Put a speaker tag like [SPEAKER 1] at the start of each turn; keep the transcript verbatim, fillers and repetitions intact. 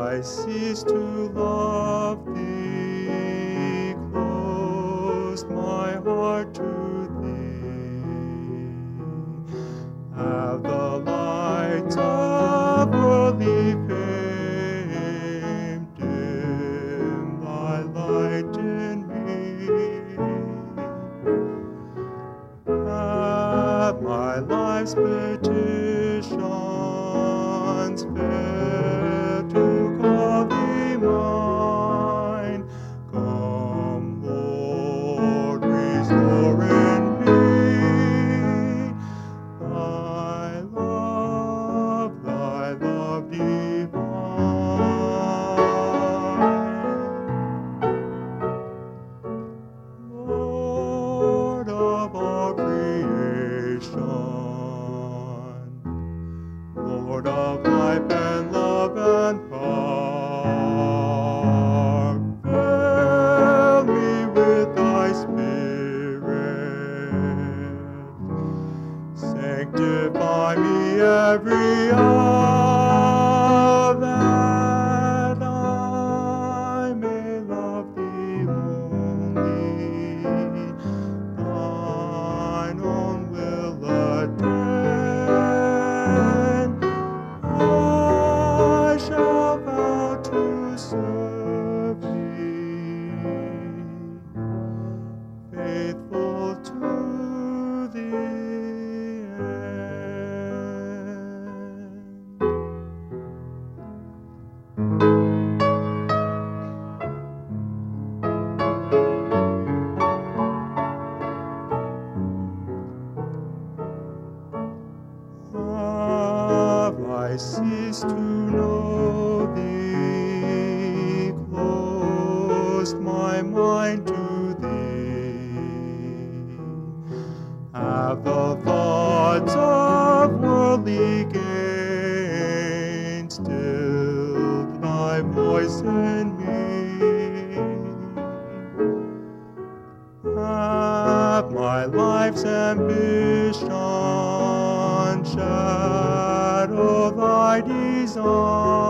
[SPEAKER 1] I ceased to love thee, closed my heart to thee. Have the lights of worldly fame dim thy light in me? Have my life's petitions failed to call thee mine? Come, Lord, restore in me thy love, thy love divine. Lord of all creation, Lord of life and love and power, fill me with thy Spirit. Sanctify me every hour, that I may love thee only, thine own will attend. I shall vow to serve thee, faithful to the Have I ceased to know thee, closed my mind to thee? Have the thoughts of worldly gain stilled thy voice in me? Have my life's ambition, shadow thy design?